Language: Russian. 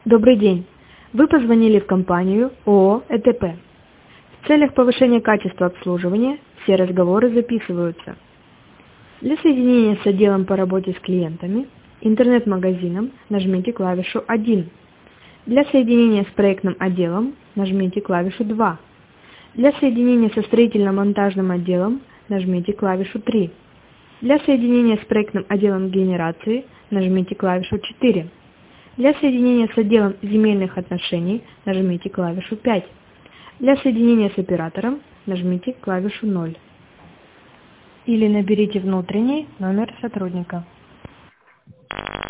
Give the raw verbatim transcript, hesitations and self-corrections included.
Добрый день! Вы позвонили в компанию ООО ЭТП. В целях повышения качества обслуживания все разговоры записываются. Для соединения с отделом по работе с клиентами, интернет-магазином нажмите клавишу один. Для соединения с проектным отделом нажмите клавишу два. Для соединения со строительно-монтажным отделом нажмите клавишу три. Для соединения с проектным отделом генерации нажмите клавишу четыре. Для соединения с отделом земельных отношений нажмите клавишу пять. Для соединения с оператором нажмите клавишу ноль. Или наберите внутренний номер сотрудника.